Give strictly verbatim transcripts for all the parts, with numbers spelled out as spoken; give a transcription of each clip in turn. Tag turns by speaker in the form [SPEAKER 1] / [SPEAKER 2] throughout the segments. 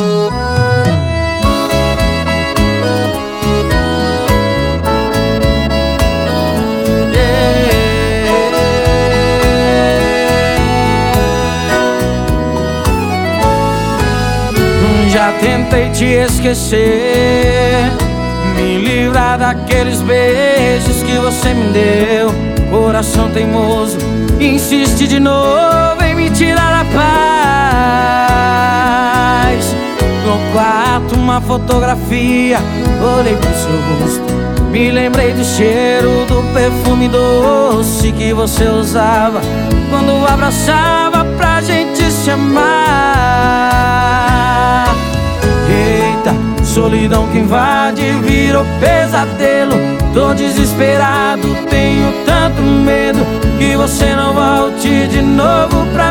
[SPEAKER 1] Já tentei te esquecer, me livrar daqueles beijos que você me deu. Coração teimoso insiste de novo em me tirar a paz. No quarto uma fotografia, olhei pro seu rosto, me lembrei do cheiro do perfume doce que você usava quando abraçava pra gente se amar. Eita, solidão que invade virou pesadelo. Tô desesperado, tenho tanto medo que você não volte de novo pra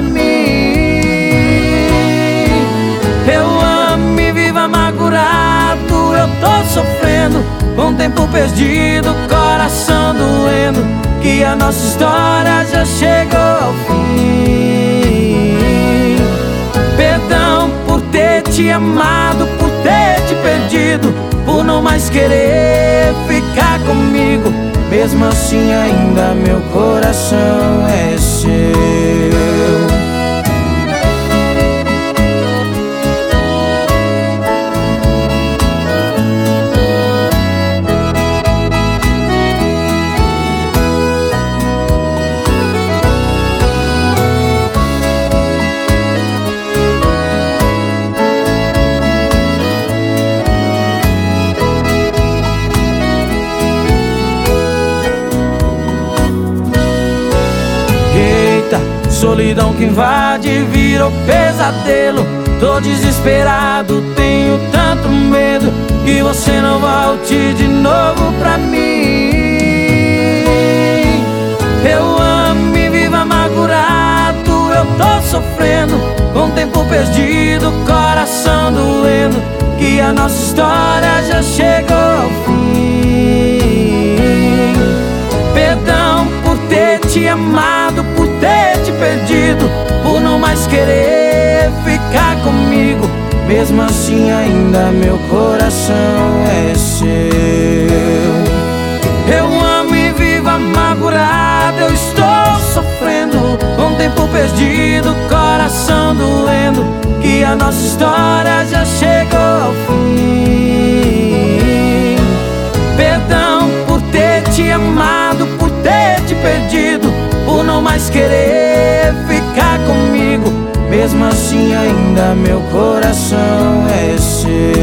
[SPEAKER 1] mim. Eu amo e vivo amargurado, eu tô sofrendo, com tempo perdido, coração doendo, que a nossa história já chegou ao fim. Perdão por ter te amado, por ter te perdido, por não mais querer ficar comigo. Mesmo assim ainda meu coração é seu. Solidão que invade virou pesadelo. Tô desesperado, tenho tanto medo que você não volte de novo pra mim. Eu amo e vivo amargurado, eu tô sofrendo, com tempo perdido, coração doendo, que a nossa história já chegou ao fim. Perdão por ter te amado, por ter te perdido, por não mais querer ficar comigo. Mesmo assim ainda meu coração é seu. Eu amo e vivo amargurado, eu estou sofrendo, com tempo perdido, coração doendo, que a nossa história já chegou ao fim. Perdão por ter te amado, por ter te perdido, por não mais querer ficar comigo. Mesmo assim ainda meu coração é seu.